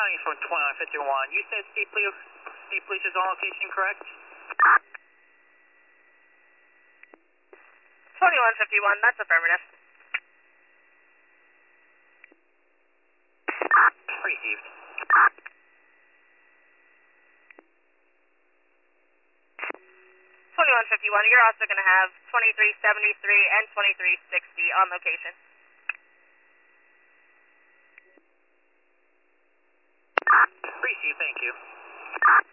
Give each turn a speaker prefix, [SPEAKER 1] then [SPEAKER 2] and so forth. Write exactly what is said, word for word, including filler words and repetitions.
[SPEAKER 1] calling you from twenty-one fifty-one. You said State Police, State Police is on location, correct?
[SPEAKER 2] twenty-one fifty-one, that's affirmative.
[SPEAKER 1] Received.
[SPEAKER 2] twenty-one fifty-one, you're also going to have twenty-three seventy-three and twenty-three sixty on location.
[SPEAKER 1] Received, thank you.